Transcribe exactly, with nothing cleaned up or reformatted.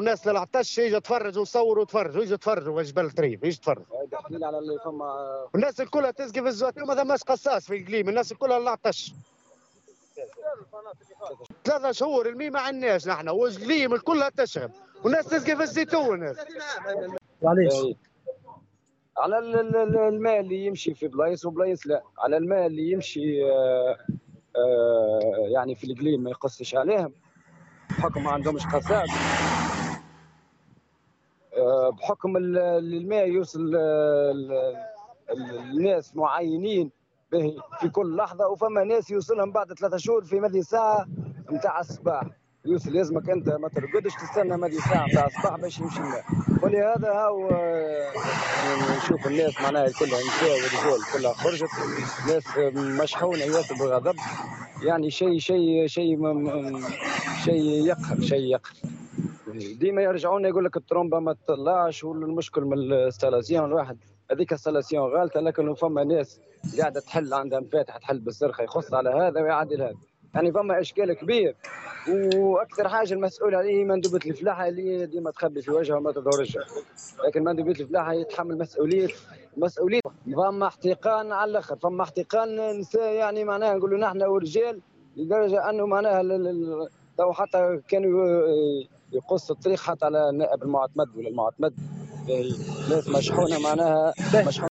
والناس للعطش يجي تفرج ويصور وتفرج ويجي تفرج وجبل طريف يجي تفرج. احكي لي على اللي فما. الناس الكلها تسقي في الزوات ما ثماش قصاص في القليم، الناس كلها العطش. ثلاثة شهور المي ما عندناش نحن، والقليم الكلها تشرب والناس تسقي في الزيتون. معليش على الماء اللي يمشي في بلايص وبلايص لا، على الماء اللي يمشي آآ آآ يعني في القليم ما يقصش عليهم بحكم ما عندهمش قصاب، بحكم الماء يوصل الناس معينين به في كل لحظه، وفما ناس يوصلهم بعد ثلاثة شهور في مدي ساعه نتاع الصباح يوصل. لازمك انت ما ترقدش تستنى مدي ساعه نتاع الصباح باش يمشي الماء. ولهذا هاو نشوف الناس معناها كلها نساء ورجال كلها خرجت، ناس مشحونه ياسر بالغضب. يعني شيء شيء شيء شيء يقهر شيء يقهر. ديما يرجعونا يقول لك الترومبه ما تطلعش والمشكل من الانستالاسيون. الواحد هذيك الانستالاسيون غالطه، لكن فما ناس قاعده تحل عندها مفاتح تحل بالسرخه يخص على هذا ويعدل هذا. يعني فما اشكال كبير، واكثر حاجه المسؤول عليه مندوبه الفلاحه اللي ديما تخبي في وجهها وما تدور رجلها. لكن مندوبيه الفلاحه يتحمل مسؤوليه مسؤوليه. فما احتقان على الاخر، فما احتقان نساء يعني معناها نقولوا نحن ورجال لدرجه انه معناها تو حتى كانوا يقص الطريق حتى على النائب المعتمد ولا المعتمد. ناس مشحونه معناها مشحونه.